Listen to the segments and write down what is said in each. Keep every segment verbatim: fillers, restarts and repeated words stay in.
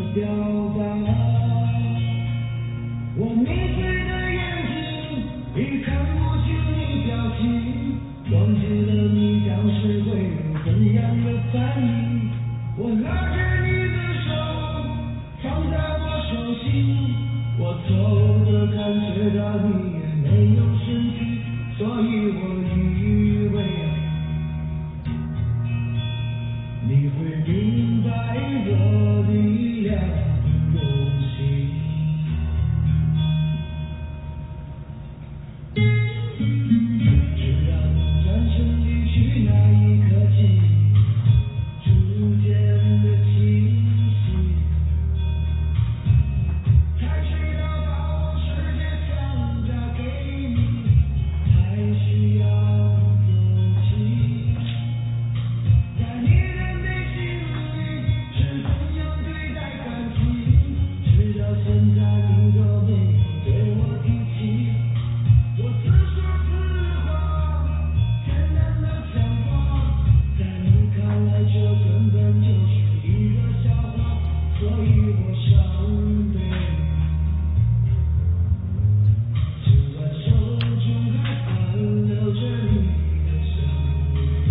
表达。我迷醉的眼睛已看不清你表情，忘记了你当时会有怎样的反应。我拉着你的手放在我手心，我偷着感觉到你也没有生气，所以我以为你会明白我的两用心。直到我转身离去那一刻起，逐渐的清晰，才知道把我世界强加给你，还需要勇气。在你的内心里是怎样对待感情，直到现在你都没有对我提起。我自说自话，简单的讲话，在你看来这根本就是一个笑话，所以我想对尽管手中还残留着你的香味。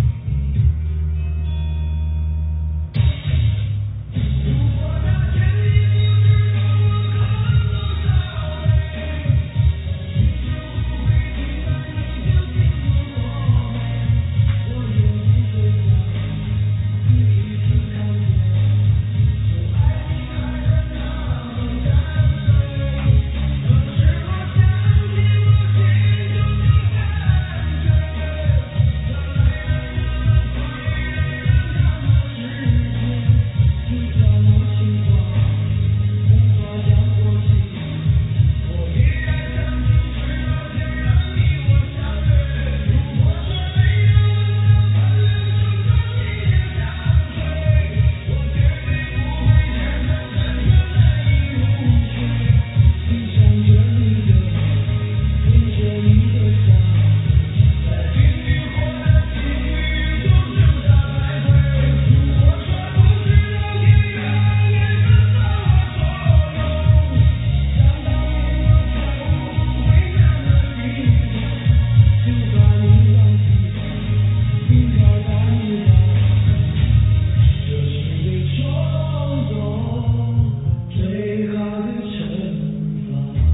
如果那天你不知道我可能多少累，你就不会听到你就心里多美。我也不会想第一次看见我爱你爱得那么干脆，可是我相信我心中的感觉，它来得那么快，也让它们实现。就算我心慌，无法讲过去，我依然相信直到天让你我相约。如果说每个晚上贪恋手中你的香水，我绝对不会天真单纯的一入睡，欣赏着你的美，闻着你的香，在拼命活的际遇中挣扎来回。如果说不知道天远也是什么作用，想到你我才不会那么心痛，就把你忘记吧，并靠在你吧，这是对冲动最好的惩罚。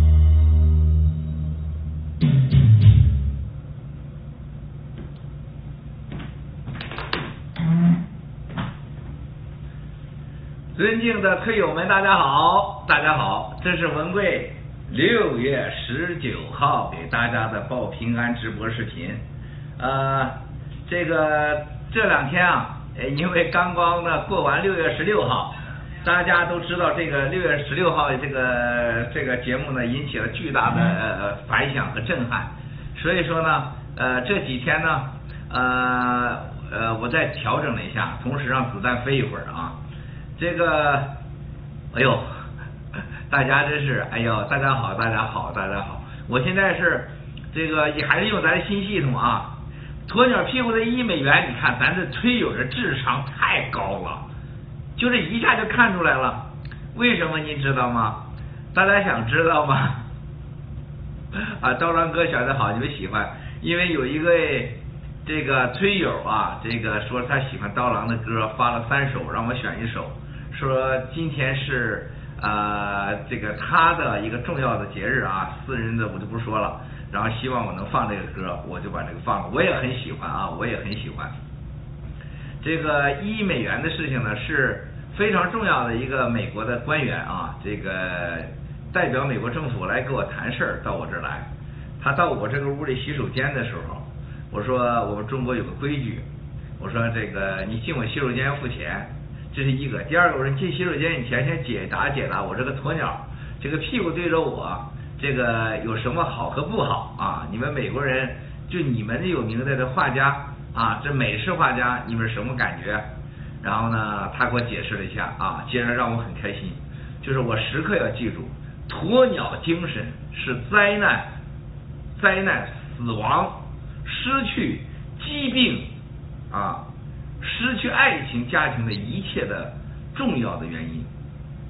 尊敬的推友们，大家好，大家好，这是文贵六月十九号给大家的报平安直播视频。呃，这个这两天啊，呃因为刚刚呢过完六月十六号，大家都知道这个六月十六号这个这个节目呢引起了巨大的呃反响和震撼，所以说呢，呃这几天呢，呃呃我再调整了一下，同时让子弹飞一会儿啊。这个，哎呦，大家真是，哎呦，大家好，大家好，大家好。我现在是这个也还是用咱的新系统啊，鸵鸟屁股的一美元，你看咱这推友的智商太高了，就这一下就看出来了。为什么您知道吗？大家想知道吗？啊，刀郎哥选的好，你们喜欢，因为有一位这个推友啊，这个说他喜欢刀郎的歌，发了三首，让我选一首。说今天是呃这个他的一个重要的节日啊，私人的我就不说了，然后希望我能放这个歌，我就把这个放了。我也很喜欢啊，我也很喜欢。这个一美元的事情呢是非常重要的一个美国的官员啊，这个代表美国政府来给我谈事儿，到我这儿来。他到我这个屋里洗手间的时候，我说我们中国有个规矩，我说这个你进我洗手间要付钱。这是一个，第二个，我说进洗手间以前先解答解答我这个鸵鸟，这个屁股对着我，这个有什么好和不好啊？你们美国人，就你们有名的这画家啊，这美式画家，你们什么感觉？然后呢，他给我解释了一下啊，接着让我很开心，就是我时刻要记住，鸵鸟精神是灾难、灾难、死亡、失去、疾病啊。失去爱情、家庭的一切的重要的原因。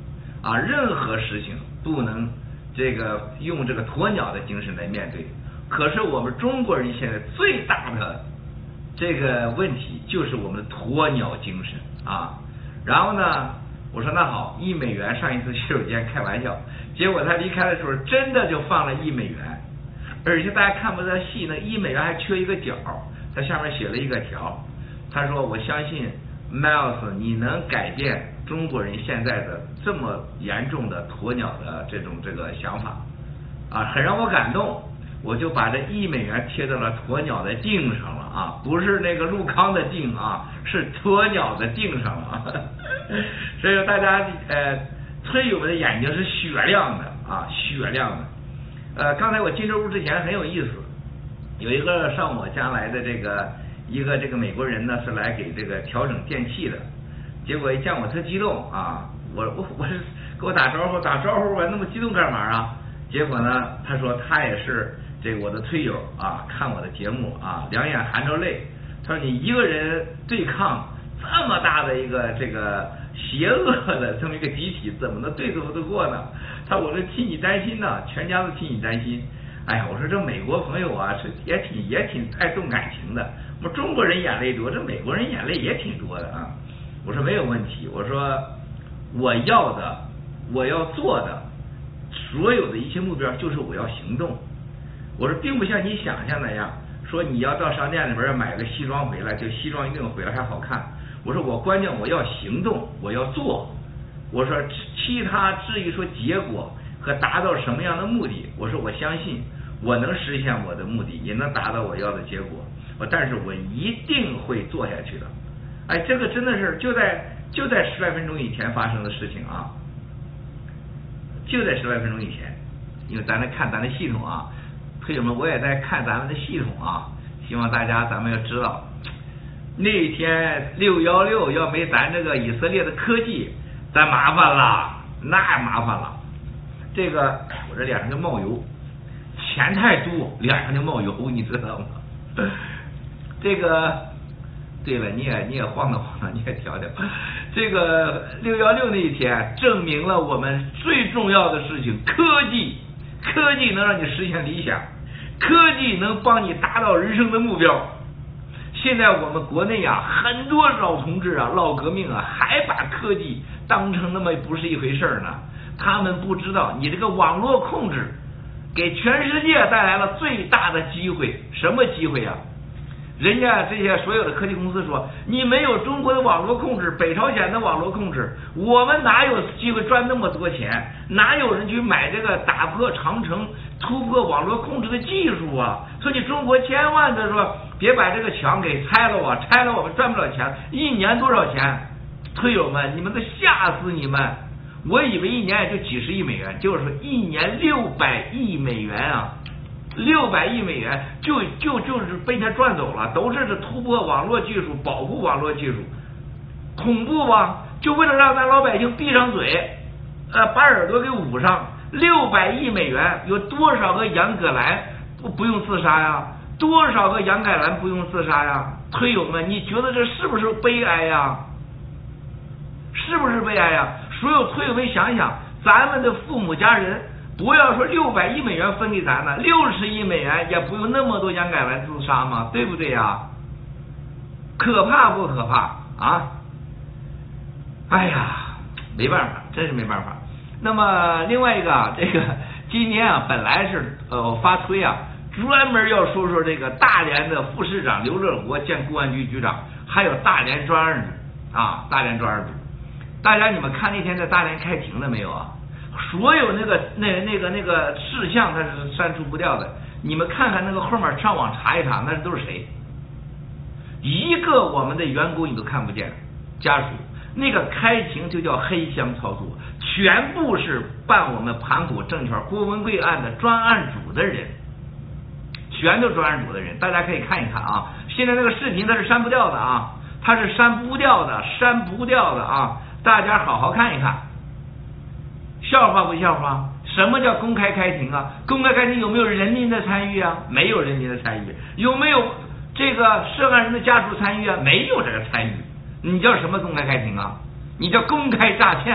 啊，任何事情不能这个用这个鸵鸟的精神来面对。可是我们中国人现在最大的这个问题就是我们的鸵鸟精神啊。然后呢，我说那好，一美元，上一次洗手间开玩笑，结果他离开的时候真的就放了一美元，而且大家看不到细，那一美元还缺一个角，他下面写了一个条，他说我相信 Miles 你能改变中国人现在的这么严重的鸵鸟的这种这个想法啊，很让我感动。我就把这一美元贴到了鸵鸟的腚上了啊，不是那个陆康的腚啊，是鸵鸟的腚上了。所以大家呃，推友们的眼睛是雪亮的啊，雪亮的。呃，刚才我进这屋之前很有意思，有一个上我家来的这个一个这个美国人呢，是来给这个调整电器的，结果一见我特激动啊，我我我是给我打招呼打招呼啊，那么激动干嘛啊？结果呢，他说他也是这个我的推友啊，看我的节目啊，两眼含着泪。他说你一个人对抗这么大的一个这个邪恶的这么一个集体，怎么能对付得过呢？他说我是替你担心呢，全家都替你担心。哎呀，我说这美国朋友啊，是也挺也挺爱动感情的。我说中国人眼泪多，这美国人眼泪也挺多的啊。我说没有问题，我说我要的，我要做的。所有的一切目标就是我要行动。我说并不像你想象那样，说你要到商店里边买个西装回来，就西装一定回来还好看。我说我关键我要行动，我要做。我说其他至于说结果和达到什么样的目的，我说我相信我能实现我的目的，也能达到我要的结果。我但是我一定会做下去的。哎，这个真的是就在就在十来分钟以前发生的事情啊。就在十来分钟以前，因为咱在看咱的系统啊，朋友们，我也在看咱们的系统啊，希望大家咱们要知道，那天六一六要没咱这个以色列的科技，咱麻烦了，那麻烦了。这个我这脸上就冒油，钱太多，脸上就冒油，你知道吗？这个。对了，你也你也晃荡晃荡，你也调调。这个六一六那一天，证明了我们最重要的事情：科技，科技能让你实现理想，科技能帮你达到人生的目标。现在我们国内啊，很多老同志啊，老革命啊，还把科技当成那么不是一回事呢。他们不知道，你这个网络控制给全世界带来了最大的机会，什么机会啊？人家这些所有的科技公司说，你没有中国的网络控制，北朝鲜的网络控制，我们哪有机会赚那么多钱？哪有人去买这个打破长城、突破网络控制的技术啊？说你中国千万的说，别把这个墙给拆了啊，拆了我们赚不了钱，一年多少钱？推友们，你们都吓死你们！我以为一年也就几十亿美元，就是说一年六百亿美元啊！六百亿美元就就就是被他赚走了，都是这突破网络技术、保护网络技术，恐怖吧？就为了让咱老百姓闭上嘴，呃，把耳朵给捂上。六百亿美元，有多少个杨葛兰不不用自杀呀？多少个杨改兰不用自杀呀？推友们，你觉得这是不是悲哀呀？是不是悲哀呀？所有推友们想一想，咱们的父母家人。不要说六百亿美元分给咱了，六十亿美元也不用那么多杨改兰自杀嘛，对不对呀？可怕不可怕啊？哎呀，没办法，真是没办法。那么另外一个啊，这个今天啊，本来是呃发推啊，专门要说说这个大连的副市长刘乐国见公安局局长，还有大连专案组啊，大连专案组。大家你们看那天在大连开庭了没有啊？所有那个那那个那个事项它是删除不掉的，你们看看那个后面上网查一查，那都是谁？一个我们的员工你都看不见，家属那个开庭就叫黑箱操作，全部是办我们盘古证券郭文贵案的专案组的人，全都专案组的人，大家可以看一看啊。现在那个视频它是删不掉的啊，它是删不掉的，删不掉的啊，大家好好看一看。笑话不笑话？什么叫公开开庭啊？公开开庭有没有人民的参与啊？没有人民的参与。有没有这个涉案人的家属参与啊？没有这个参与。你叫什么公开开庭啊？你叫公开诈骗，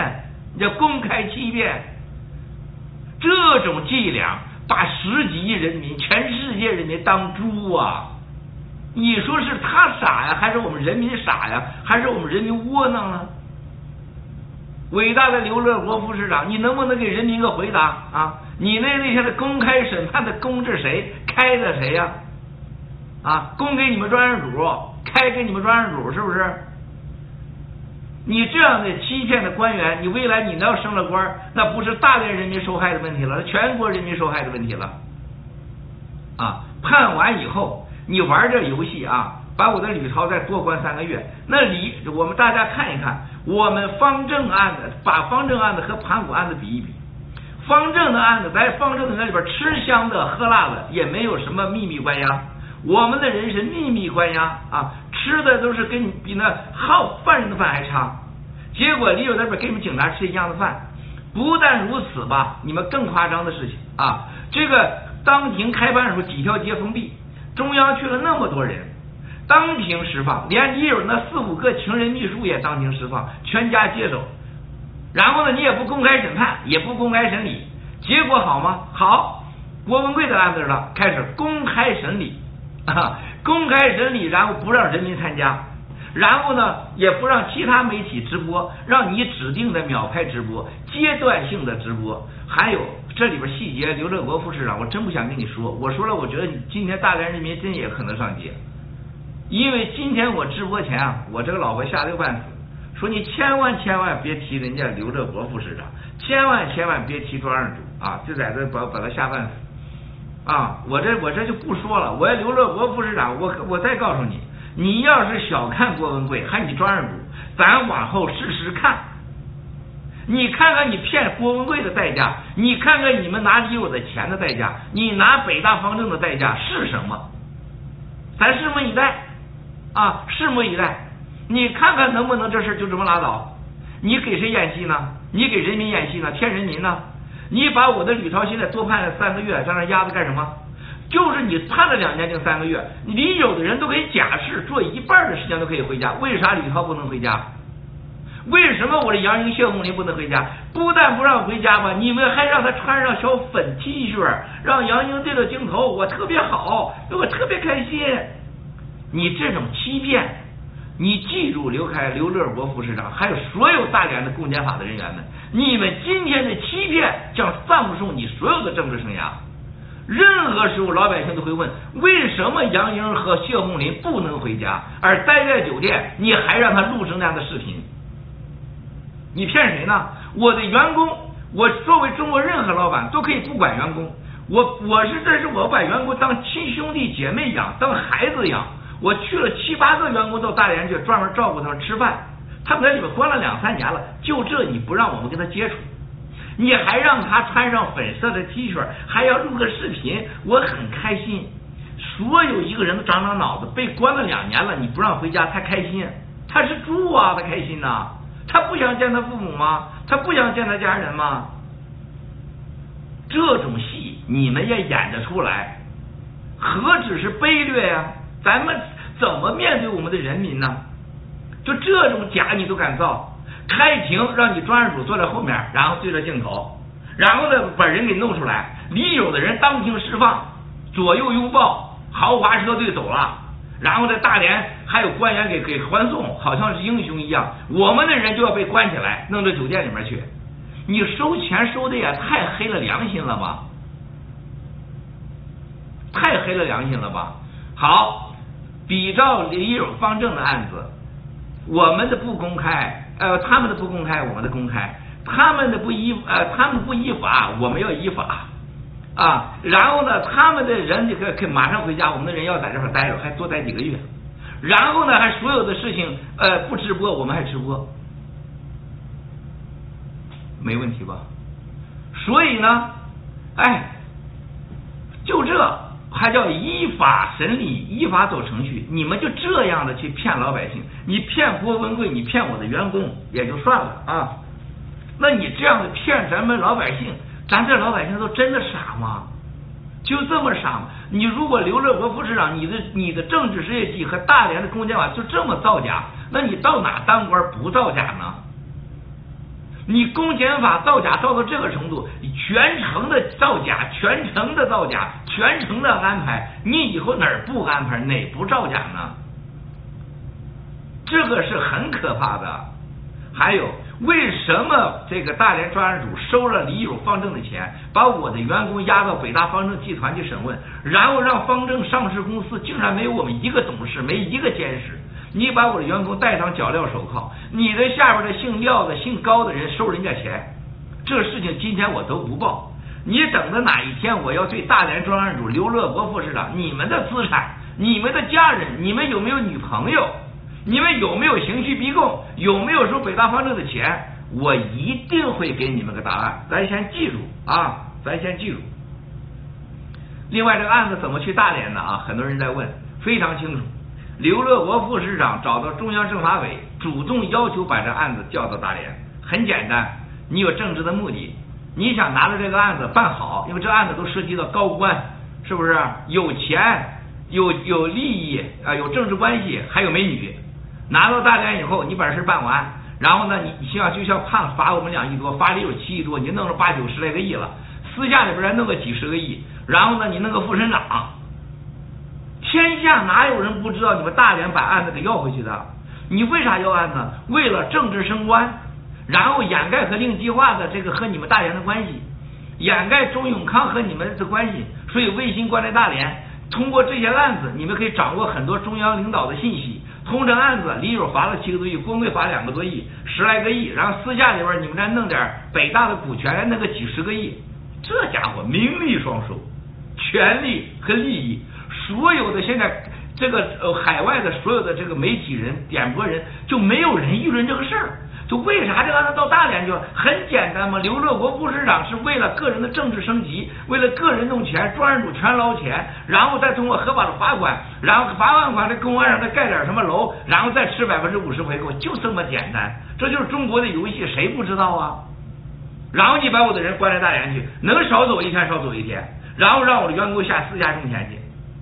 你叫公开欺骗。这种伎俩把十几亿人民、全世界人民当猪啊！你说是他傻呀，还是我们人民傻呀，还是我们人民窝囊呢？伟大的刘乐国副市长，你能不能给人民个回答啊？你那那些的公开审判的公是谁？开的谁呀？啊，公给你们专案组，开给你们专案组，是不是？你这样的欺骗的官员，你未来你要升了官，那不是大连人民受害的问题了，全国人民受害的问题了。啊，判完以后，你玩这游戏啊，把我的吕超再多关三个月，那李我们大家看一看，我们方正案子，把方正案子和盘古案子比一比。方正的案子在方正的那里边吃香的喝辣的，也没有什么秘密关押。我们的人是秘密关押啊，吃的都是跟你比那好犯人的饭还差。结果李友那边给你们警察吃一样的饭。不但如此吧，你们更夸张的事情啊，这个当庭开判的时候几条街封闭，中央去了那么多人，当庭释放，连李友那四五个情人秘书也当庭释放，全家接手。然后呢，你也不公开审判，也不公开审理，结果好吗？好，郭文贵的案子了，开始公开审理啊，公开审理，然后不让人民参加，然后呢，也不让其他媒体直播，让你指定的秒拍直播，阶段性的直播。还有这里边细节，刘乐国副市长，我真不想跟你说，我说了，我觉得你今天大连人民真也可能上街，因为今天我直播前啊，我这个老婆吓得半死。说你千万千万别提人家刘乐国副市长，千万千万别提专案组啊！就在这把把他吓半死啊！我这我这就不说了。我要刘乐国副市长，我我再告诉你，你要是小看郭文贵，还你专案组，咱往后试试看。你看看你骗郭文贵的代价，你看看你们拿李友的钱的代价，你拿北大方正的代价是什么？咱拭目以待啊！拭目以待。你看看能不能这事就这么拉倒？你给谁演戏呢？你给人民演戏呢？骗人民呢？你把我的吕超现在多判了三个月，在那压着干什么？就是你判了两年定三个月，李有的人都可以假释，做一半的时间都可以回家，为啥吕超不能回家？为什么我的杨英、谢红林不能回家？不但不让回家吧，你们还让他穿上小粉 T 恤，让杨英对着镜头，我特别好，我特别开心。你这种欺骗。你记住，刘开、刘乐国副市长，还有所有大连的公检法的人员们，你们今天的欺骗将葬送你所有的政治生涯。任何时候，老百姓都会问：为什么杨英和谢红林不能回家，而待在酒店，你还让他录成那样的视频？你骗谁呢？我的员工，我作为中国任何老板都可以不管员工，我我是这是我把员工当亲兄弟姐妹养，当孩子养。我去了七八个员工到大连去，专门照顾他们吃饭，他们在里面关了两三年了，就这你不让我们跟他接触，你还让他穿上粉色的 T 恤，还要录个视频，我很开心。所有一个人都长长脑子，被关了两年了，你不让回家，他开心，他是猪啊，他开心呐、啊，他不想见他父母吗？他不想见他家人吗？这种戏你们也演得出来，何止是卑劣呀、啊？咱们怎么面对我们的人民呢？就这种假你都敢造？开庭让你专案组坐在后面，然后对着镜头，然后呢把人给弄出来，李友的人当庭释放，左右拥抱，豪华车队走了，然后在大连还有官员给给欢送，好像是英雄一样。我们的人就要被关起来，弄到酒店里面去。你收钱收的也太黑了良心了吧？太黑了良心了吧？好。比照李友、方正的案子，我们的不公开，呃，他们的不公开，我们的公开，他们的不依，呃，他们不依法，我们要依法，啊，然后呢，他们的人就可可马上回家，我们的人要在这块待着，还多待几个月，然后呢，还所有的事情，呃，不直播，我们还直播，没问题吧？所以呢，哎，就这。还叫依法审理，依法走程序，你们就这样的去骗老百姓，你骗郭文贵，你骗我的员工也就算了啊，那你这样的骗咱们老百姓，咱这老百姓都真的傻吗？就这么傻吗？你如果刘乐国副市长，你的你的政治业绩和大连的公检法就这么造假，那你到哪当官不造假呢？ 你公检法造假造到这个程度，全程的造假，全程的造假，全程的安排，你以后哪儿不安排，哪不造假呢？这个是很可怕的。还有，为什么这个大连专案组收了李友、方正的钱，把我的员工押到北大方正集团去审问，然后让方正上市公司竟然没有我们一个董事，没一个监事？你把我的员工戴上脚镣手铐，你的下边的姓廖的、姓高的人收人家钱，这事情今天我都不报。你等着哪一天我要对大连专案组刘乐国副市长，你们的资产、你们的家人、你们有没有女朋友、你们有没有刑讯逼供，有没有收北大方正的钱，我一定会给你们个答案。咱先记住啊，咱先记住。另外，这个案子怎么去大连的啊？很多人在问，非常清楚。刘乐国副市长找到中央政法委，主动要求把这案子调到大连。很简单，你有政治的目的，你想拿着这个案子办好，因为这案子都涉及到高官，是不是？有钱，有有利益啊，有政治关系，还有美女。拿到大连以后，你把这事办完，然后呢，你像就像判罚我们两亿多，罚李友七亿多，你弄了八九十来个亿了，私下里边再弄个几十个亿，然后呢，你弄个副省长。天下哪有人不知道你们大连把案子给要回去的？你为啥要案呢？为了政治升官，然后掩盖和令计划的这个和你们大连的关系，掩盖周永康和你们的关系，所以卫星关在大连，通过这些案子，你们可以掌握很多中央领导的信息。通这案子，李友罚了七个多亿，郭贵罚两个多亿，十来个亿，然后私下里边你们再弄点北大的股权，弄个几十个亿，这家伙名利双收，权力和利益。所有的现在这个呃海外的所有的这个媒体人、点播人，就没有人议论这个事儿。就为啥这个案子到大连去了？很简单嘛，刘乐国副市长是为了个人的政治升级，为了个人弄钱，专案组全捞钱，然后再通过合法的罚款，然后罚完款在公安上再盖点什么楼，然后再吃百分之五十回扣，就这么简单。这就是中国的游戏，谁不知道啊？然后你把我的人关在大连去，能少走一天少走一天，然后让我的员工下私下种钱去。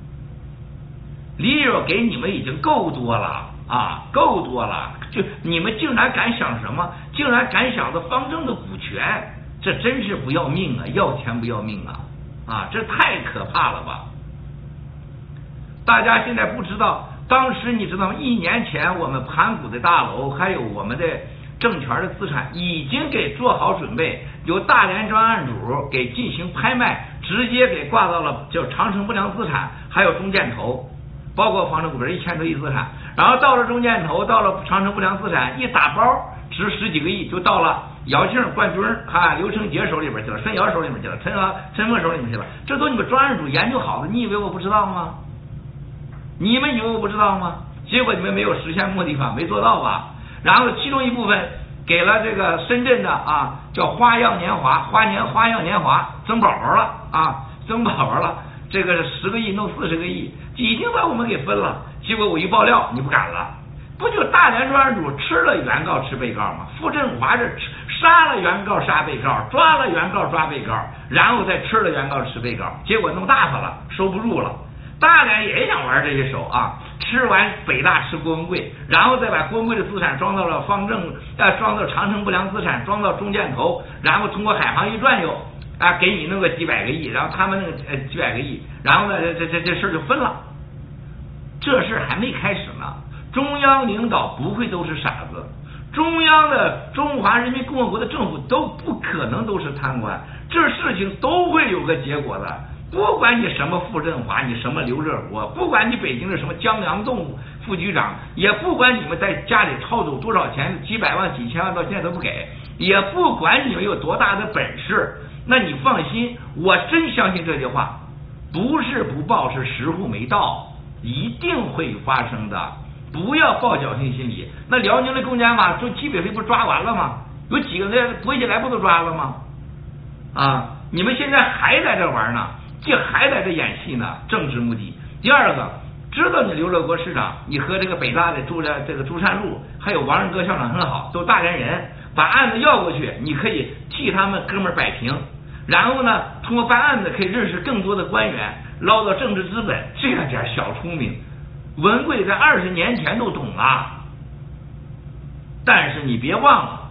李友给你们已经够多了啊，够多了！就你们竟然敢想什么？竟然敢想着方正的股权，这真是不要命啊！要钱不要命啊！啊，这太可怕了吧！大家现在不知道，当时你知道吗？一年前我们盘古的大楼，还有我们的政权的资产，已经给做好准备，由大连专案组给进行拍卖，直接给挂到了叫长城不良资产，还有中建投。包括方正股份一千多亿资产，然后到了中建投，到了长城不良资产，一打包值十几个亿，就到了姚庆、冠军啊、刘成杰手里边去了，孙瑶手里面去了，陈啊、陈凤手里面去了，这都你们专案组研究好的，你以为我不知道吗？你们以为我不知道吗？结果你们没有实现目的吧，没做到吧？然后其中一部分给了这个深圳的啊，叫花样年华，花年花样年华增宝宝了啊，增宝宝了。这个十个亿弄四十个亿，已经把我们给分了。结果我一爆料，你不敢了，不就大连专案组吃了原告吃被告吗？傅振华是杀了原告杀被告，抓了原告抓被告，然后再吃了原告吃被告，结果弄大发了，收不住了。大连也想玩这一手啊，吃完北大吃郭文贵，然后再把郭文贵的资产装到了方正，呃，装到长城不良资产，装到中建投，然后通过海航一转悠。啊，给你弄个几百个亿，然后他们那个呃几百个亿，然后呢，这这这事就分了。这事还没开始呢，中央领导不会都是傻子，中央的中华人民共和国的政府都不可能都是贪官，这事情都会有个结果的。不管你什么傅振华，你什么刘热国，不管你北京的什么江阳栋副局长，也不管你们在家里抄走多少钱，几百万、几千万到现在都不给，也不管你们有多大的本事。那你放心，我真相信这句话，不是不报，是时候没到，一定会发生的，不要抱侥幸心理。那辽宁的公检法就纪北飞不抓完了吗？有几个那回起来不都抓了吗？啊，你们现在还在这玩呢，这还在这演戏呢，政治目的。第二个，知道你刘乐国市长，你和这个北大的朱这这个朱善禄，还有王仁阁校长很好，都大连人，把案子要过去，你可以替他们哥们儿摆平。然后呢，通过办案子可以认识更多的官员，捞到政治资本，这样点小聪明，文贵在二十年前都懂了。但是你别忘了，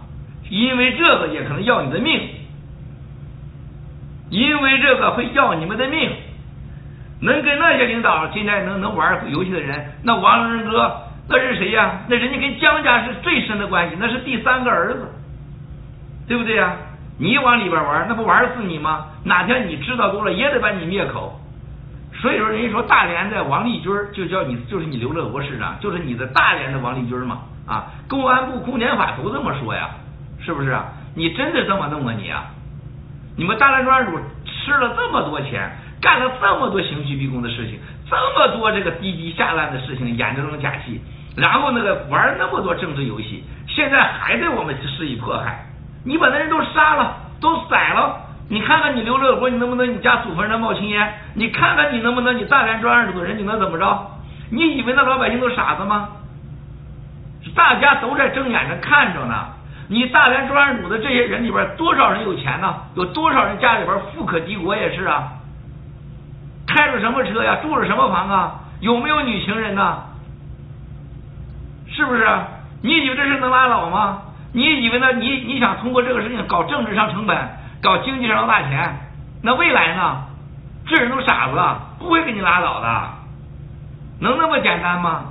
因为这个也可能要你的命，因为这个会要你们的命。能跟那些领导今天能能玩游戏的人，那王仁哥那是谁呀？那人家跟江家是最深的关系，那是第三个儿子，对不对呀？你往里边玩，那不玩死你吗？哪天你知道多了，也得把你灭口。所以说，人家说大连的王立军就叫你，就是你刘乐国市长，就是你的大连的王立军嘛。啊，公安部公检法都这么说呀，是不是啊？你真的这么弄啊你啊？你们大连专案组吃了这么多钱，干了这么多刑讯逼供的事情，这么多这个低级下烂的事情，演这种假戏，然后那个玩那么多政治游戏，现在还对我们施以迫害。你把那人都杀了，都宰了，你看看你刘乐国，你能不能你家祖坟上冒青烟？你看看你能不能你大连专案组的人你能怎么着？你以为那老百姓都傻子吗？大家都在睁眼睛看着呢。你大连专案组的这些人里边，多少人有钱呢？有多少人家里边富可敌国也是啊？开着什么车呀？住着什么房啊？有没有女情人呢？是不是？你以为这事能拉倒吗？你以为呢？你你想通过这个事情搞政治上成本，搞经济上大钱，那未来呢？这人都傻子，不会给你拉倒的，能那么简单吗？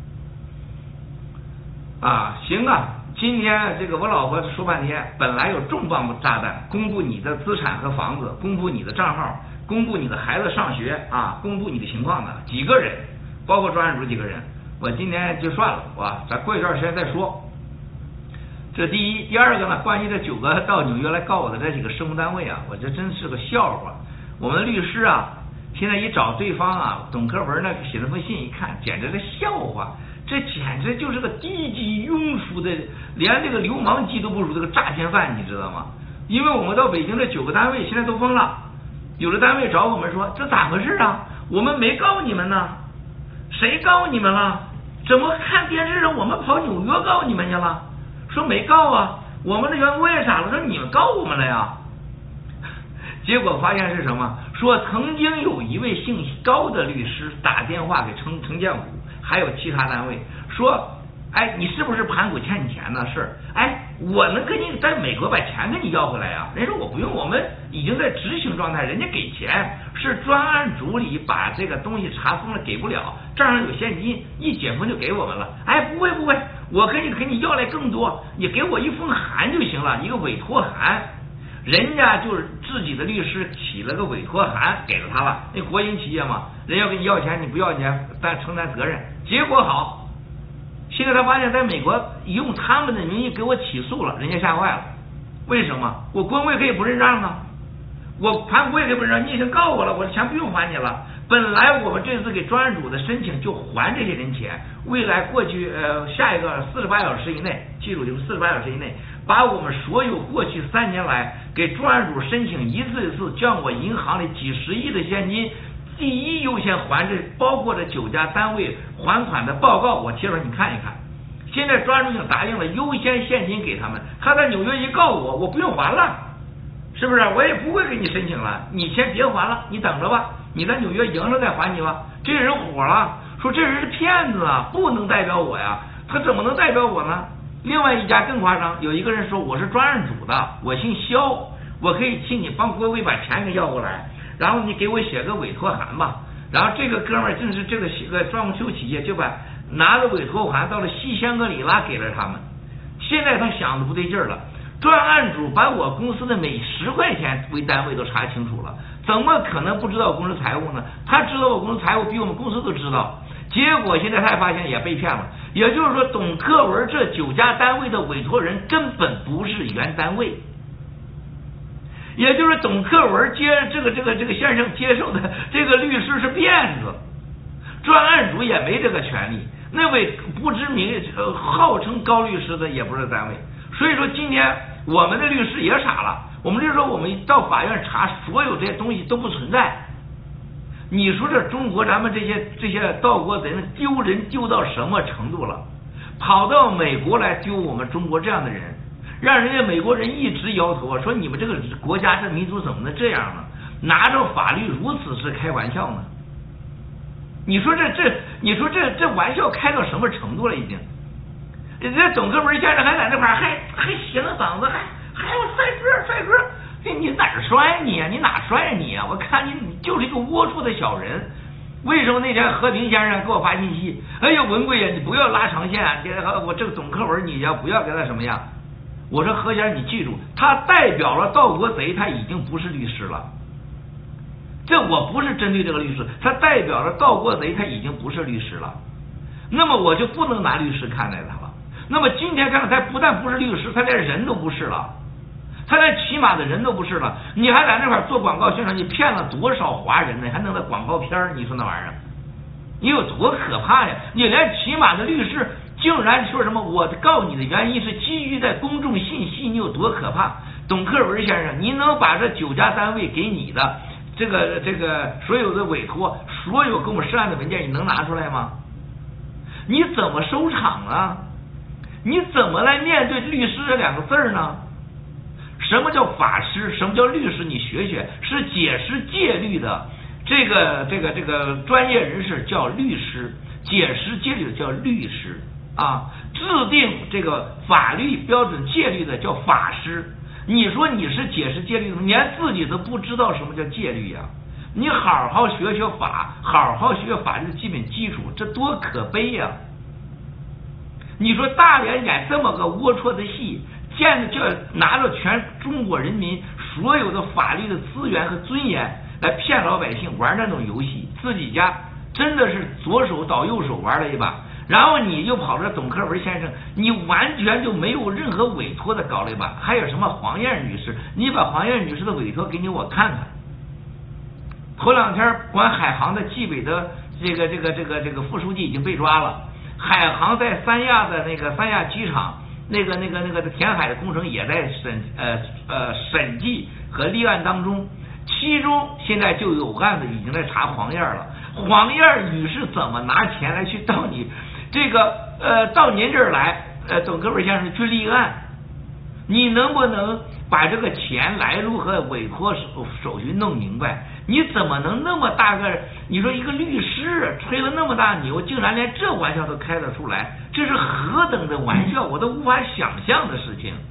啊，行啊，今天这个我老婆说半天，本来有重磅炸弹，公布你的资产和房子，公布你的账号，公布你的孩子上学啊，公布你的情况的几个人，包括专案组几个人，我今天就算了，我咱过一段时间再说。这第一，第二个呢，关于这九个到纽约来告我的这几个施工单位啊，我这真是个笑话。我们的律师啊，现在一找对方啊，董克文呢写了封信，一看简直是笑话，这简直就是个低级庸俗的，连这个流氓级都不如这个诈骗犯，你知道吗？因为我们到北京这九个单位现在都封了，有的单位找我们说这咋回事啊？我们没告你们呢，谁告你们了？怎么看电视上我们跑纽约告你们去了？说没告啊，我们的员工也傻了，说你们告我们了呀。结果发现是什么？说曾经有一位姓高的律师打电话给程程建武，还有其他单位说，哎，你是不是盘古欠你钱呢？是，哎，我能跟你在美国把钱给你要回来呀？人说我不用，我们已经在执行状态，人家给钱，是专案组里把这个东西查封了，给不了，账上有现金，一解封就给我们了。哎，不会不会，我跟你给你要来更多，你给我一封函就行了，一个委托函。人家就是自己的律师起了个委托函给了他了，那国营企业嘛，人要跟你要钱，你不要钱，但承担责任。结果好，现在他发现在美国用他们的名义给我起诉了，人家吓坏了。为什么？我工会可以不认账啊，我盘古也可以不认账，你已经告我了，我的钱不用还你了。本来我们这次给专案组的申请就还这些人钱，未来过去呃下一个四十八小时以内，记住就是四十八小时以内，把我们所有过去三年来给专案组申请一次一次将我银行里几十亿的现金第一优先还，这包括这九家单位还款的报告，我贴出来你看一看。现在专案组已经答应了优先现金给他们，他在纽约一告我，我不用还了，是不是？我也不会给你申请了，你先别还了，你等着吧，你在纽约赢了再还你吧。这人火了，说这人是骗子啊，不能代表我呀，他怎么能代表我呢？另外一家更夸张，有一个人说我是专案组的，我姓肖，我可以请你帮国卫把钱给要过来，然后你给我写个委托函吧。然后这个哥们儿正是这个个装修企业就把拿了委托函到了西香格里拉给了他们。现在他想的不对劲儿了，专案组把我公司的每十块钱为单位都查清楚了，怎么可能不知道我公司财务呢？他知道我公司财务比我们公司都知道。结果现在他发现也被骗了，也就是说董克文这九家单位的委托人根本不是原单位，也就是董克文接这个这个这个先生接受的这个律师是骗子，专案组也没这个权利，那位不知名呃号称高律师的也不是单位。所以说今天我们的律师也傻了，我们就说我们到法院查所有这些东西都不存在。你说这中国咱们这些这些盗国贼丢人丢到什么程度了？跑到美国来丢我们中国这样的人，让人家美国人一直摇头啊，说你们这个国家这民族怎么能这样呢？拿着法律如此是开玩笑呢？你说这这你说这这玩笑开到什么程度了已经？ 这董克文先生还在那块还还响嗓子，还还有帅哥帅哥，你哪儿帅你啊？你哪帅你啊？我看你你就是一个龌龊的小人。为什么那天和平先生给我发信息？哎呀，文贵呀，你不要拉长线，这我这个董克文你要不要给他什么样？我说何先生，你记住，他代表了盗国贼，他已经不是律师了。这我不是针对这个律师，他代表了盗国贼，他已经不是律师了。那么我就不能拿律师看待他了。那么今天看，他不但不是律师，他连人都不是了。他连骑马的人都不是了，你还在那块做广告宣传，你骗了多少华人呢？还弄那广告片，你说那玩意儿，你有多可怕呀？你连骑马的律师竟然说什么我告你的原因是基于在公众信息，你有多可怕？董克文先生，你能把这九家单位给你的这个这个所有的委托，所有给我们涉案的文件，你能拿出来吗？你怎么收场啊？你怎么来面对律师这两个字呢？什么叫法师？什么叫律师？你学学，是解释戒律的这个这个这个专业人士叫律师，解释戒律的叫律师啊，制定这个法律标准戒律的叫法师。你说你是解释戒律的，你连自己都不知道什么叫戒律呀？你好好学学法，好好学学法律的基本基础，这多可悲呀！你说大连演这么个龌龊的戏，见着就拿着全中国人民所有的法律的资源和尊严来骗老百姓玩那种游戏，自己家真的是左手倒右手玩了一把，然后你又跑着董克文先生，你完全就没有任何委托的搞了一把。还有什么黄燕女士，你把黄燕女士的委托给你我看看。头两天管海航的纪委的这个这个这个这个副书记已经被抓了，海航在三亚的那个三亚机场那个那个那个填海的工程也在审呃呃审计和立案当中，其中现在就有案子已经在查黄燕了。黄燕女士怎么拿钱来去到你这个呃到您这儿来呃董克文先生去立案？你能不能把这个钱来路和委托手手续弄明白？你怎么能那么大个？你说一个律师吹了那么大牛，竟然连这玩笑都开得出来，这是何等的玩笑，我都无法想象的事情。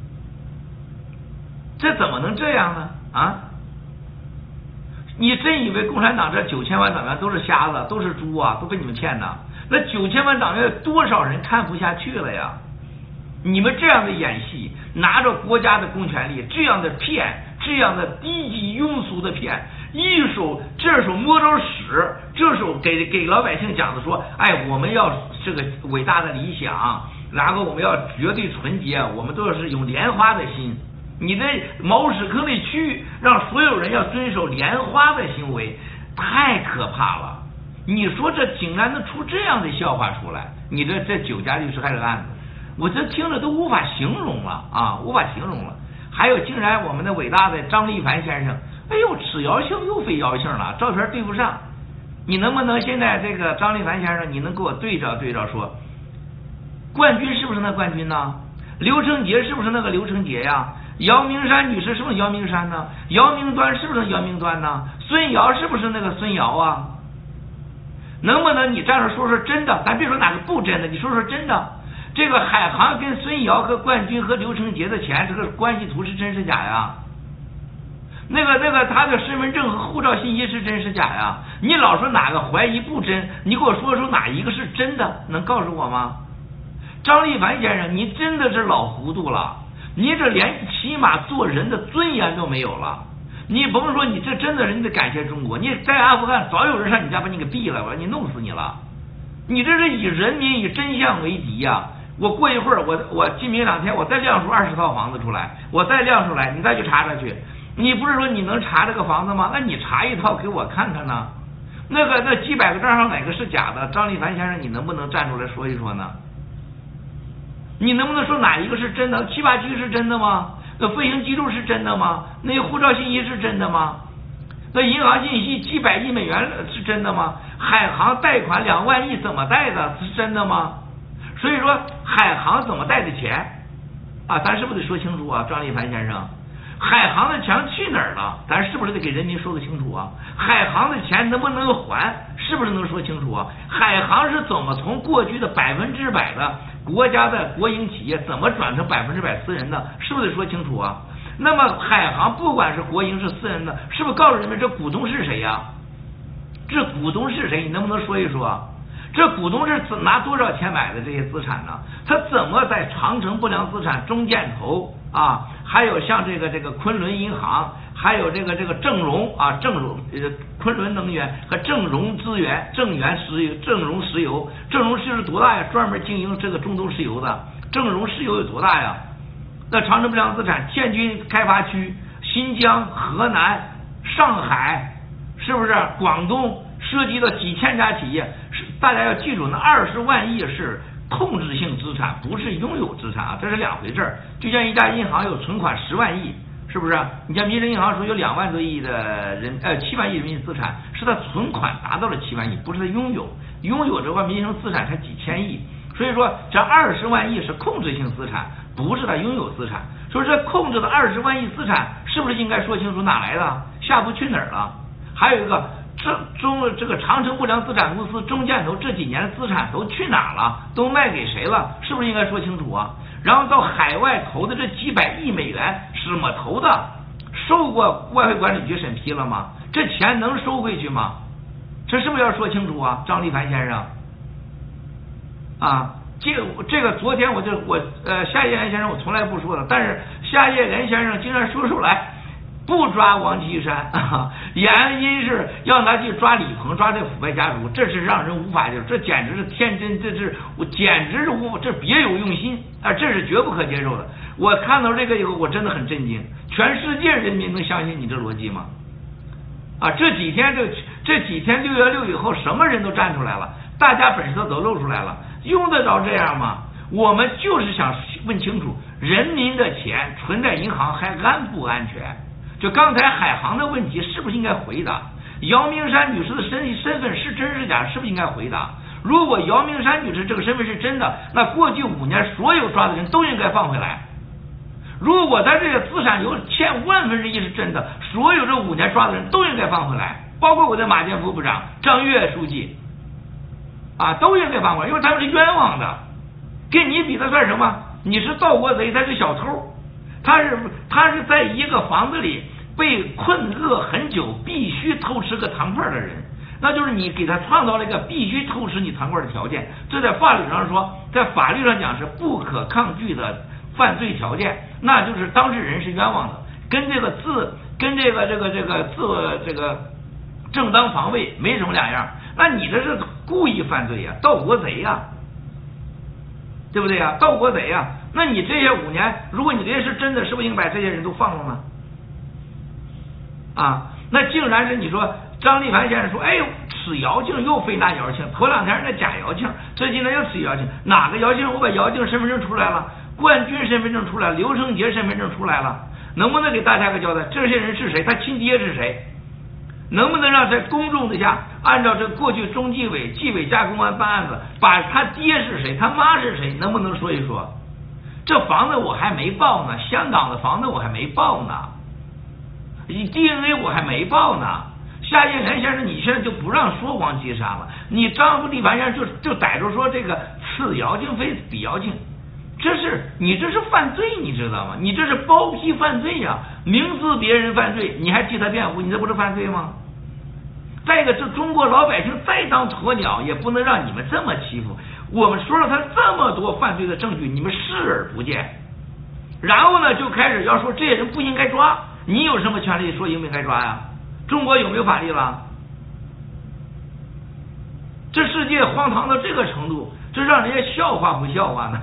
这怎么能这样呢？啊！你真以为共产党这九千万党员都是瞎子，都是猪啊，都被你们骗的？那九千万党员多少人看不下去了呀？你们这样的演戏，拿着国家的公权力，这样的骗，这样的低级庸俗的骗，一手这手摸着屎，这手给给老百姓讲的说，哎，我们要这个伟大的理想，然后我们要绝对纯洁，我们都是有莲花的心。你在毛屎坑里去，让所有人要遵守莲花的行为，太可怕了。你说这竟然能出这样的笑话出来？你这这九家律师还是案子，我这听着都无法形容了啊，无法形容了。还有竟然我们的伟大的张立凡先生，哎呦，此姚姓又非姚姓了，照片对不上。你能不能现在这个张立凡先生，你能给我对照对照说，冠军是不是那冠军呢？刘成杰是不是那个刘成杰呀？姚明山女士是不是姚明山呢？姚明端是不是姚明端呢？孙瑶是不是那个孙瑶啊？能不能你站着说说真的？咱别说哪个不真的，你说说真的。这个海航跟孙瑶和冠军和刘成杰的钱，这个关系图是真是假呀？那个那个他的身份证和护照信息是真是假呀？你老说哪个怀疑不真，你给我说出哪一个是真的，能告诉我吗？张立凡先生，你真的是老糊涂了，你这连起码做人的尊严都没有了。你甭说你这真的是你得感谢中国，你在阿富汗早有人上你家把你给毙了，我说你弄死你了。你这是以人民以真相为敌呀、啊！我过一会儿我我今明两天我再亮出二十套房子出来，我再亮出来，你再去查查去。你不是说你能查这个房子吗？那你查一套给我看看呢？那个那几百个账号哪个是假的？张立凡先生，你能不能站出来说一说呢？你能不能说哪一个是真的？七八七是真的吗？那飞行记录是真的吗？那护照信息是真的吗？那银行信息几百亿美元是真的吗？海航贷款两万亿怎么贷的？是真的吗？所以说海航怎么贷的钱啊？咱是不是得说清楚啊？张立凡先生， 海航的钱去哪儿了？咱是不是得给人民说得清楚啊？海航的钱能不能还？是不是能说清楚啊？海航是怎么从过去的百分之百的国家的国营企业，怎么转成百分之百私人的？是不是得说清楚啊？那么海航不管是国营是私人的，是不是告诉人们这股东是谁呀、啊？这股东是谁？你能不能说一说？这股东是拿多少钱买的这些资产呢？他怎么在长城不良资产、中建投啊，还有像这个这个昆仑银行，还有这个这个正荣啊，正荣呃昆仑能源和正荣资源、正源石油、正荣石油，正荣石油是多大呀？专门经营这个中东石油的，正荣石油有多大呀？那长城不良资产，建军开发区、新疆、河南、上海，是不是广东？涉及到几千家企业，是大家要记住，那二十万亿是控制性资产，不是拥有资产啊，这是两回事儿。就像一家银行有存款十万亿，是不是？你像民生银行说有两万多亿的人，呃，七万亿人民币资产，是他存款达到了七万亿，不是他拥有。拥有的话，民生资产才几千亿，所以说这二十万亿是控制性资产，不是他拥有资产。所以这控制的二十万亿资产，是不是应该说清楚哪来的？下步去哪儿了？还有一个。这中这个长城不良资产公司、中建投这几年的资产都去哪了？都卖给谁了？是不是应该说清楚啊？然后到海外投的这几百亿美元是怎么投的？受过外汇管理局审批了吗？这钱能收回去吗？这是不是要说清楚啊？张立凡先生啊，这个这个昨天我就我呃夏叶原先生我从来不说的，但是夏叶原先生竟然说出来。不抓王岐山啊，原因是要拿去抓李鹏，抓这腐败家族，这是让人无法接受，这简直是天真，这是我简直是无，这别有用心啊，这是绝不可接受的。我看到这个以后，我真的很震惊，全世界人民能相信你这逻辑吗？啊，这几天这这几天六月六以后，什么人都站出来了，大家本事都露出来了，用得着这样吗？我们就是想问清楚，人民的钱存在银行还安不安全？就刚才海航的问题，是不是应该回答？姚明山女士的身身份是真是假？是不是应该回答？如果姚明山女士这个身份是真的，那过去五年所有抓的人都应该放回来。如果他这个资产有千万分之一是真的，所有这五年抓的人都应该放回来，包括我的马建副部长、张越书记啊，都应该放回来，因为他们是冤枉的。跟你比他算什么？你是盗国贼，他是小偷。他是他是在一个房子里被困饿很久，必须偷吃个糖块的人，那就是你给他创造了一个必须偷吃你糖块的条件。这在法律上说，在法律上讲是不可抗拒的犯罪条件，那就是当事人是冤枉的，跟这个自跟这个这个这个自这个正当防卫没什么两样。那你这是故意犯罪呀、啊，盗国贼呀、啊，对不对呀、啊？盗国贼呀、啊！那你这些五年，如果你这些是真的，是不是应该把这些人都放了呢？啊，那竟然是你说张立凡先生说，哎呦，此姚庆又非那姚庆，头两天那假姚庆，这今天又此姚庆，哪个姚庆？我把姚庆身份证出来了，冠军身份证出来了，刘成杰身份证出来了，能不能给大家个交代？这些人是谁？他亲爹是谁？能不能让在公众之下，按照这过去中纪委、纪委加公安办案子，把他爹是谁，他妈是谁，能不能说一说？这房子我还没报呢，香港的房子我还没报呢，你 D N A 我还没报呢。夏叶原先生，你现在就不让说王岐山了，你张立凡先生就就逮住说这个此姚庆非彼姚庆，这是你这是犯罪，你知道吗？你这是包庇犯罪呀、啊！明知别人犯罪，你还替他辩护，你这不是犯罪吗？再一个，这中国老百姓再当鸵鸟，也不能让你们这么欺负。我们说了他这么多犯罪的证据，你们视而不见，然后呢就开始要说这些人不应该抓，你有什么权利说应不应该抓呀？中国有没有法律了？这世界荒唐到这个程度，这让人家笑话不笑话呢？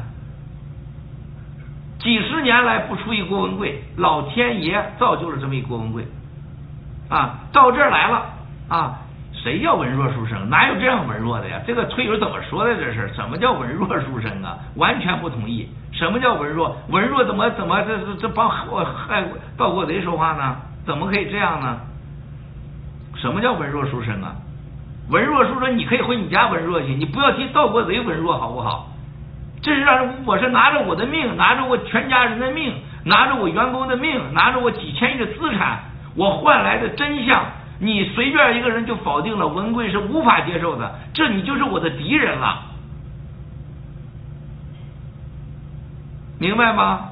几十年来不出一郭文贵，老天爷造就了这么一郭文贵啊，到这儿来了啊！谁叫文弱书生？哪有这样文弱的呀？这个推友怎么说的？这是什么叫文弱书生啊？完全不同意。什么叫文弱？文弱怎么怎么这这这帮害盗国贼说话呢？怎么可以这样呢？什么叫文弱书生啊？文弱书生，你可以回你家文弱去，你不要提盗国贼文弱好不好？这是让人，我是拿着我的命，拿着我全家人的命拿着我员工的命，拿着我几千亿的资产，我换来的真相，你随便一个人就否定了，文贵是无法接受的，这你就是我的敌人了，明白吗？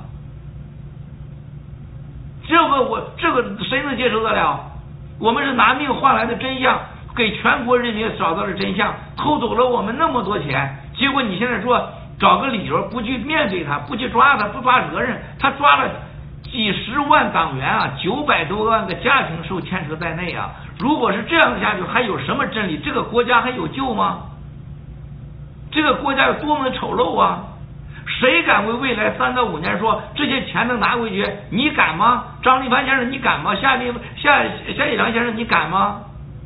这个我这个谁能接受得了？我们是拿命换来的真相，给全国人民找到了真相，偷走了我们那么多钱，结果你现在说找个理由不去面对他，不去抓他，不抓责任，他抓了几十万党员啊，九百多万个家庭受牵扯在内啊！如果是这样下去，还有什么真理？这个国家还有救吗？这个国家有多么的丑陋啊！谁敢为未来三到五年说这些钱能拿回去？你敢吗？张立凡先生，你敢吗？夏立夏夏一良先生，你敢吗？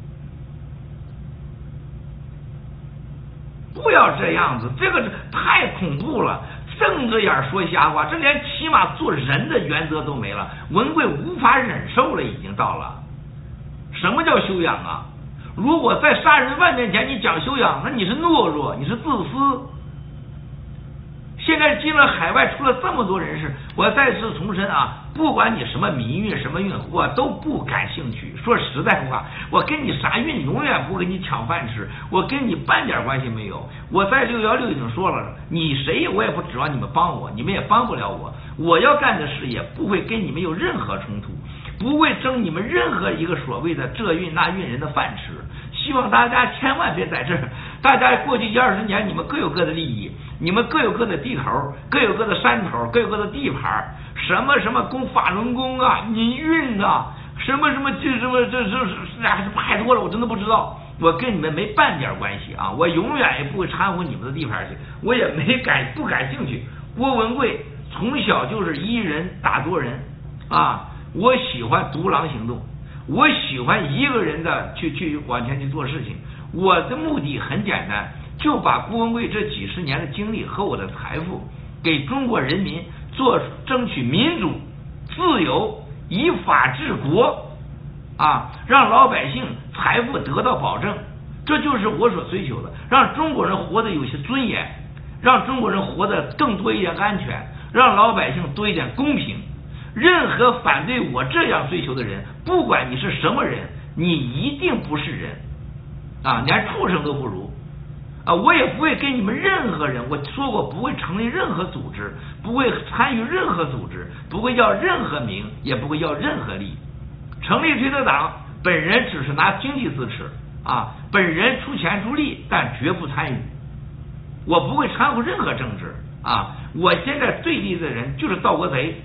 不要这样子，这个太恐怖了，睁着眼说瞎话，这连起码做人的原则都没了。文贵无法忍受了，已经到了。什么叫修养啊？如果在杀人犯面前你讲修养，那你是懦弱，你是自私。现在进了海外，出了这么多人士，我再次重申啊，不管你什么民运什么运，我都不感兴趣。说实在话，我跟你啥运永远不跟你抢饭吃，我跟你半点关系没有。我在六幺六已经说了，你谁我也不指望你们帮我，你们也帮不了我。我要干的事业不会跟你们有任何冲突，不会争你们任何一个所谓的这运那运人的饭吃。希望大家千万别在这儿，大家过去一二十年，你们各有各的利益，你们各有各的地头，各有各的山头，各有各的地盘，什么什么攻法轮功啊，民运啊，什么什么这什么这这这太多了，我真的不知道。我跟你们没半点关系啊，我永远也不会掺和你们的地盘去，我也没感不感兴趣。郭文贵从小就是一人打多人啊，我喜欢独狼行动。我喜欢一个人的去去往前去做事情，我的目的很简单，就把郭文贵这几十年的经历和我的财富给中国人民做争取民主、自由、以法治国啊，让老百姓财富得到保证，这就是我所追求的，让中国人活得有些尊严，让中国人活得更多一点安全，让老百姓多一点公平。任何反对我这样追求的人，不管你是什么人，你一定不是人啊，连畜生都不如啊！我也不会跟你们任何人，我说过不会成立任何组织，不会参与任何组织，不会要任何名，也不会要任何利。成立推特党，本人只是拿经济支持啊，本人出钱出力，但绝不参与。我不会掺和任何政治啊！我现在对立的人就是盗国贼。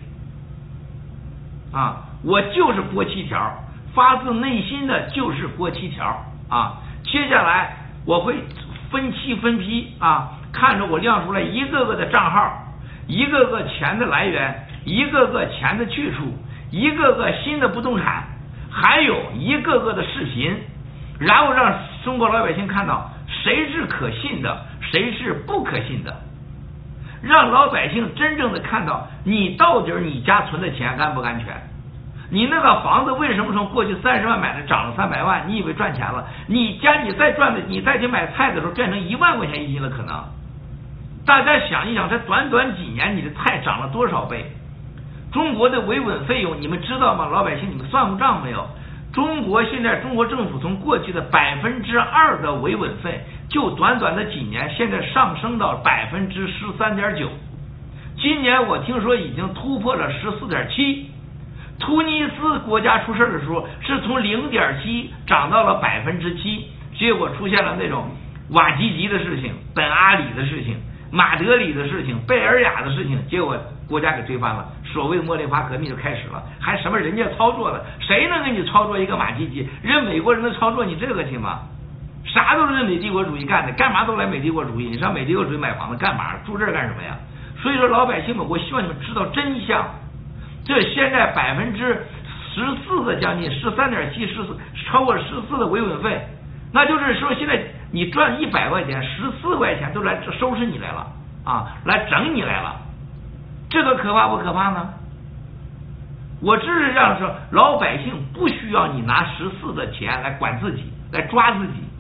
啊，我就是郭七条，发自内心的就是郭七条啊！接下来我会分期分批啊，看着我亮出来一个个的账号，一个个钱的来源，一个个钱的去处，一个个新的不动产，还有一个个的视频，然后让中国老百姓看到谁是可信的，谁是不可信的。让老百姓真正的看到你到底你家存的钱安不安全，你那个房子为什么从过去三十万买的涨了三百万？你以为赚钱了？你家你再赚的，你再去买菜的时候变成一万块钱一斤了，可能。大家想一想，这短短几年你的菜涨了多少倍？中国的维稳费用你们知道吗？老百姓你们算过账没有？中国现在中国政府从过去的百分之二的维稳费，就短短的几年，现在上升到百分之十三点九。今年我听说已经突破了十四点七。突尼斯国家出事的时候是从零点七涨到了百分之七，结果出现了那种瓦吉吉的事情、本阿里的事情、马德里的事情、贝尔雅的事情，结果国家给推翻了，所谓的茉莉花革命就开始了，还什么人家操作的，谁能给你操作一个马基基？人美国人能操作你这个去吗？啥都是美帝国主义干的，干嘛都来美帝国主义？你上美帝国主义买房子干嘛？住这儿干什么呀？所以说老百姓们，我希望你们知道真相。这现在百分之十四的将近十三点七十四，超过十四的维稳费，那就是说现在你赚一百块钱，十四块钱都来收拾你来了啊，来整你来了，这个可怕不可怕呢？我只是让说老百姓不需要你拿十四的钱来管自己，来抓自己。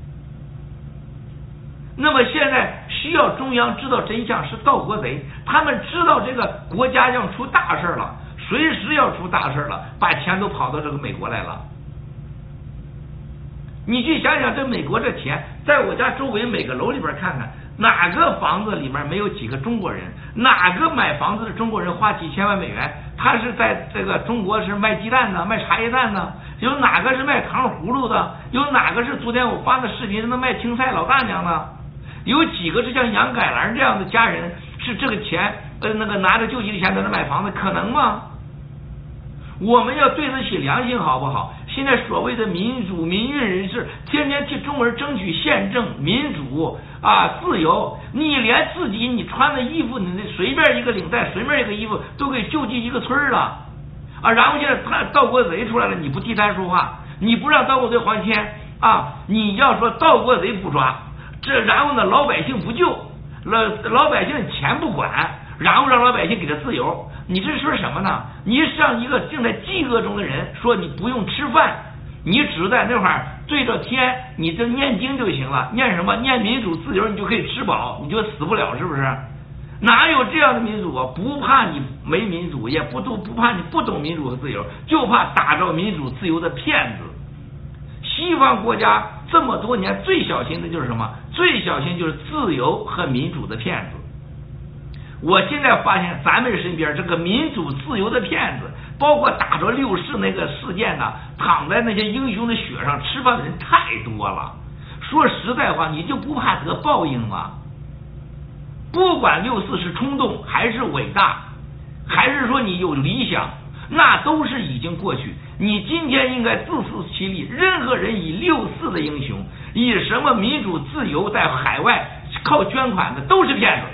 那么现在需要中央知道真相是盗国贼，他们知道这个国家要出大事了， 随时要出大事了，把钱都跑到这个美国来了。你去想想，这美国这钱，在我家周围每个楼里边看看，哪个房子里面没有几个中国人？哪个买房子的中国人花几千万美元？他是在这个中国是卖鸡蛋的，卖茶叶蛋的？有哪个是卖糖葫芦的？有哪个是昨天我发的视频是那卖青菜老大娘的？有几个是像杨改兰这样的家人是这个钱呃那个拿着救济的钱在那买房子？可能吗？我们要对得起良心好不好？现在所谓的民主民运人士，天天替中国人争取宪政、民主啊、自由，你连自己你穿的衣服，你随便一个领带、随便一个衣服都给救济一个村了啊！然后现在他盗国贼出来了，你不替他说话，你不让盗国贼还钱啊！你要说盗国贼不抓，这然后呢老百姓不救，老老百姓钱不管，然后让老百姓给他自由。你这说什么呢？你让一个正在饥饿中的人说你不用吃饭，你只在那会儿对着天，你就念经就行了。念什么？念民主自由，你就可以吃饱，你就死不了，是不是？哪有这样的民主啊？不怕你没民主，也不都不怕你不懂民主和自由，就怕打着民主自由的骗子。西方国家这么多年最小心的就是什么？最小心就是自由和民主的骗子。我现在发现咱们身边这个民主自由的骗子，包括打着六四那个事件呢，躺在那些英雄的血上吃饭的人太多了。说实在话，你就不怕得报应吗？不管六四是冲动还是伟大，还是说你有理想，那都是已经过去。你今天应该自食其力。任何人以六四的英雄，以什么民主自由在海外靠捐款的，都是骗子。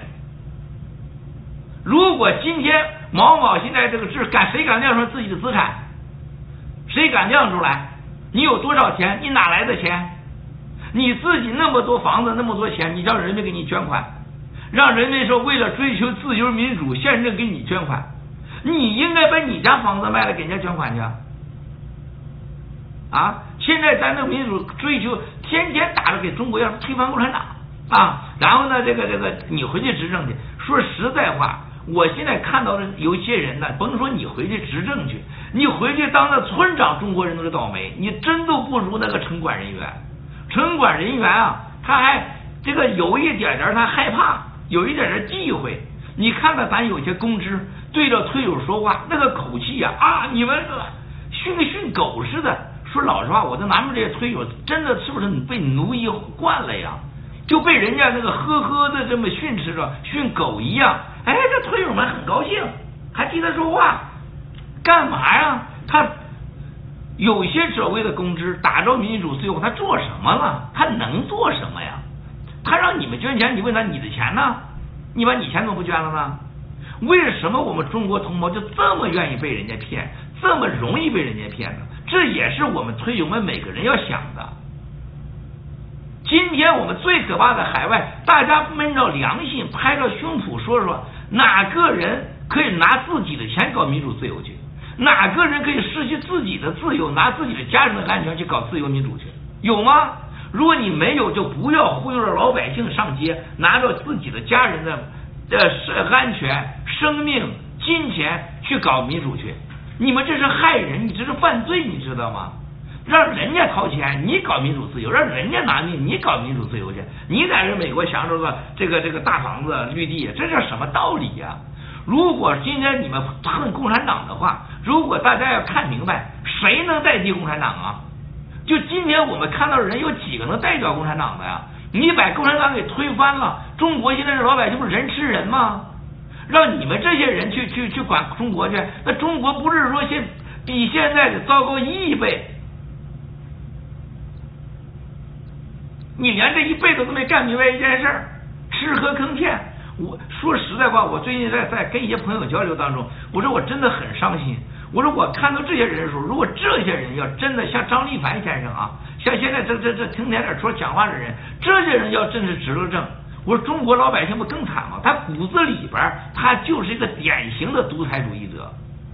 如果今天毛某现在这个是敢谁敢亮出自己的资产？谁敢亮出来？你有多少钱？你哪来的钱？你自己那么多房子那么多钱，你叫人民给你捐款，让人民说为了追求自由民主，现任给你捐款，你应该把你家房子卖了给人家捐款去啊！现在咱这个民主追求天天打着给中国要推翻共产党啊，然后呢这个这个你回去执政去。说实在话，我现在看到的有一些人呢，甭说你回去执政去，你回去当那村长，中国人都是倒霉，你真都不如那个城管人员。城管人员啊，他还这个有一点点他害怕，有一点点忌讳。你看看咱有些公知对着推友说话，那个口气呀 啊, 啊，你们这训训狗似的。说老实话，我都难不这些推友真的是不是被奴役惯了呀？就被人家那个呵呵的这么训斥着，训狗一样。哎，这推友们很高兴，还替他说话，干嘛呀？他有些所谓的公知打着民主自由，他做什么了？他能做什么呀？他让你们捐钱，你问他你的钱呢？你把你钱怎么不捐了呢？为什么我们中国同胞就这么愿意被人家骗，这么容易被人家骗呢？这也是我们推友们每个人要想的。今天我们最可怕的海外，大家闷着良心拍着胸脯说说，哪个人可以拿自己的钱搞民主自由去？哪个人可以失去自己的自由，拿自己的家人的安全去搞自由民主去？有吗？如果你没有，就不要忽悠着老百姓上街，拿着自己的家人的的安全、生命、金钱去搞民主去。你们这是害人，你这是犯罪，你知道吗？让人家掏钱，你搞民主自由；让人家拿命，你搞民主自由去。你在这美国享受个这个这个大房子、绿地，这是什么道理呀、啊？如果今天你们恨共产党的话，如果大家要看明白，谁能代替共产党啊？就今天我们看到的人有几个能代表共产党的呀？你把共产党给推翻了，中国现在的老百姓不是人吃人吗？让你们这些人去去去管中国去，那中国不是说现比现在的糟糕一亿倍？你连这一辈子都没干明白一件事儿，吃喝坑骗。我说实在话，我最近在在跟一些朋友交流当中，我说我真的很伤心。我说我看到这些人的时候，如果这些人要真的像张立凡先生啊，像现在这这这听点点说讲话的人，这些人要真是执了政，我说中国老百姓不更惨吗？他骨子里边他就是一个典型的独裁主义者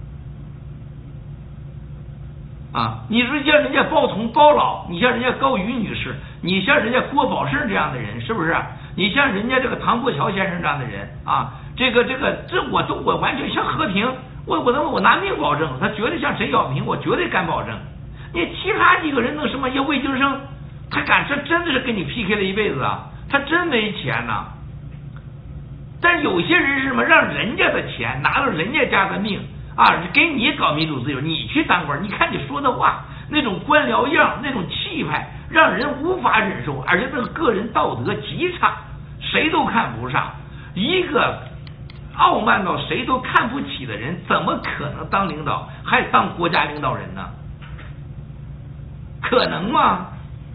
啊！你说像人家包同包老，你像人家高瑜女士，你像人家郭宝胜这样的人，是不是？你像人家这个唐国强先生这样的人啊，这个这个这我都我完全像和平， 我我我拿命保证，他绝对像陈小平，我绝对敢保证。你其他几个人弄什么？像魏京生，他敢这真的是跟你 P K 了一辈子啊，他真没钱呐。但有些人是什么？让人家的钱拿了人家家的命啊，给你搞民主自由，你去当官，你看你说的话，那种官僚样，那种气派，让人无法忍受，而且这个个人道德极差，谁都看不上。一个傲慢到谁都看不起的人，怎么可能当领导，还当国家领导人呢？可能吗？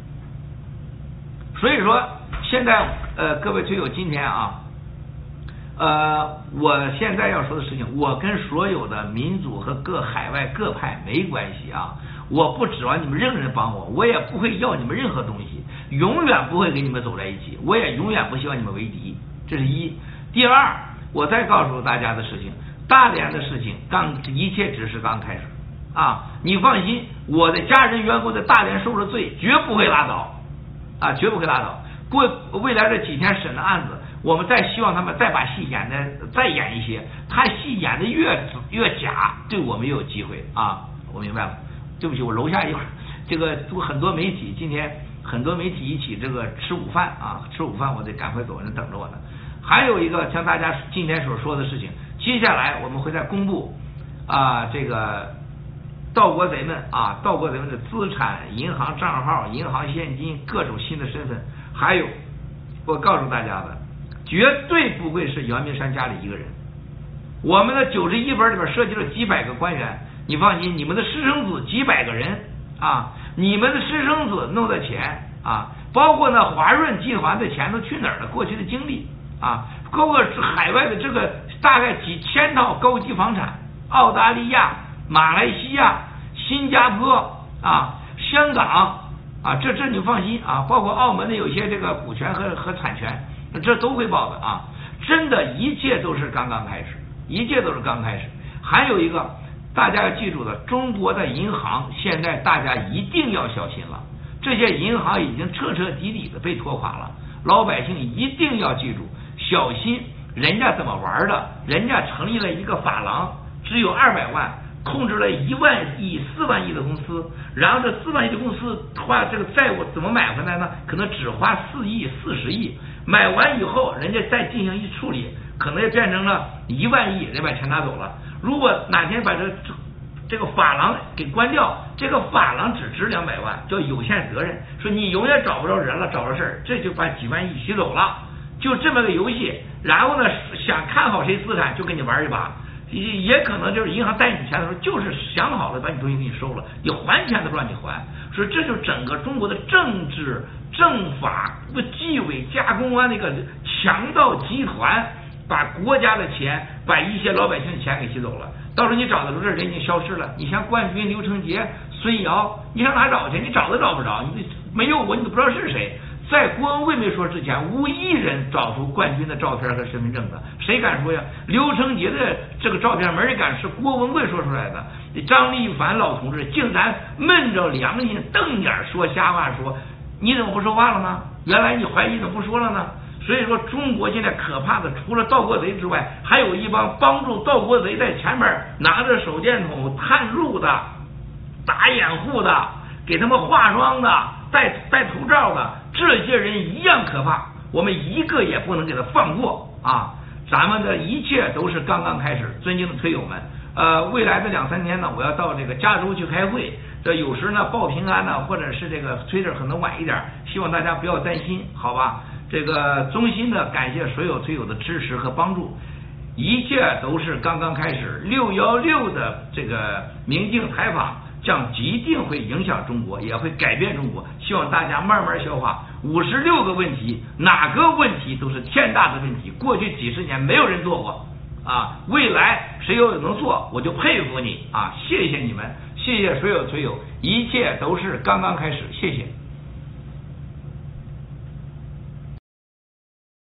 所以说，现在呃，各位推友，今天啊，呃，我现在要说的事情，我跟所有的民主和各海外各派没关系啊，我不指望你们任何人帮我，我也不会要你们任何东西，永远不会跟你们走在一起，我也永远不希望你们为敌，这是一。第二，我再告诉大家的事情，大连的事情刚一切只是刚开始啊，你放心，我的家人员工在大连受了罪，绝不会拉倒啊，绝不会拉倒。过未来这几天审的案子，我们再希望他们再把戏演的再演一些，他戏演的越越假，对我们越有机会啊。我明白了，对不起，我楼下一会儿这个都很多媒体，今天很多媒体一起这个吃午饭啊，吃午饭我得赶快走，人等着我呢。还有一个像大家今天所说的事情，接下来我们会再公布啊，这个盗国贼们啊，盗国贼们的资产、银行账号、银行现金、各种新的身份，还有我告诉大家的，绝对不会是袁明山家里一个人。我们的九十一本里边涉及了几百个官员，你放心，你们的私生子几百个人啊，你们的私生子弄的钱啊，包括呢华润集团的钱都去哪儿了？过去的经历啊，包括海外的这个大概几千套高级房产，澳大利亚、马来西亚、新加坡啊、香港啊，这这你放心啊，包括澳门的有些这个股权和和产权，这都会报的啊。真的，一切都是刚刚开始，一切都是刚开始。还有一个大家要记住的，中国的银行现在大家一定要小心了，这些银行已经彻彻底底的被拖垮了，老百姓一定要记住，小心人家怎么玩的，人家成立了一个法郎，只有二百万。控制了一万亿、四万亿的公司，然后这四万亿的公司花这个债务怎么买回来呢？可能只花四亿、四十亿，买完以后，人家再进行一处理，可能也变成了一万亿，人把钱拿走了。如果哪天把这这这个法郎给关掉，这个法郎只值两百万，叫有限责任，说你永远找不着人了，找着事儿，这就把几万亿洗走了，就这么个游戏。然后呢，想看好谁资产就跟你玩一把。也可能就是银行贷你钱的时候，就是想好了把你东西给你收了，你还钱都不让你还，所以这就是整个中国的政治、政法、纪委加公安的一个强盗集团，把国家的钱、把一些老百姓的钱给吸走了。到时候你找的时候，这人已经消失了。你像冠军、刘成杰、孙瑶，你上哪找去？你找都找不着，你没有我，你都不知道是谁。在郭文贵没说之前，无一人找出冠军的照片和身份证的，谁敢说呀？刘成杰的这个照片没人敢，是郭文贵说出来的。张立凡老同志竟然闷着良心瞪眼说瞎话，说你怎么不说话了呢？原来你怀疑怎么不说了呢？所以说，中国现在可怕的，除了盗国贼之外，还有一帮帮助盗国贼在前面拿着手电筒探路的、打掩护的、给他们化妆的、戴戴头罩的。这些人一样可怕，我们一个也不能给他放过啊！咱们的一切都是刚刚开始，尊敬的推友们，呃，未来的两三天呢，我要到这个加州去开会，这有时呢报平安呢，或者是这个推着可能晚一点，希望大家不要担心，好吧？这个衷心的感谢所有推友的支持和帮助，一切都是刚刚开始。六一六的这个明镜采访将一定会影响中国，也会改变中国，希望大家慢慢消化。五十六个问题，哪个问题都是天大的问题，过去几十年没有人做过啊！未来谁有能做，我就佩服你啊！谢谢你们，谢谢所有推友，一切都是刚刚开始，谢谢。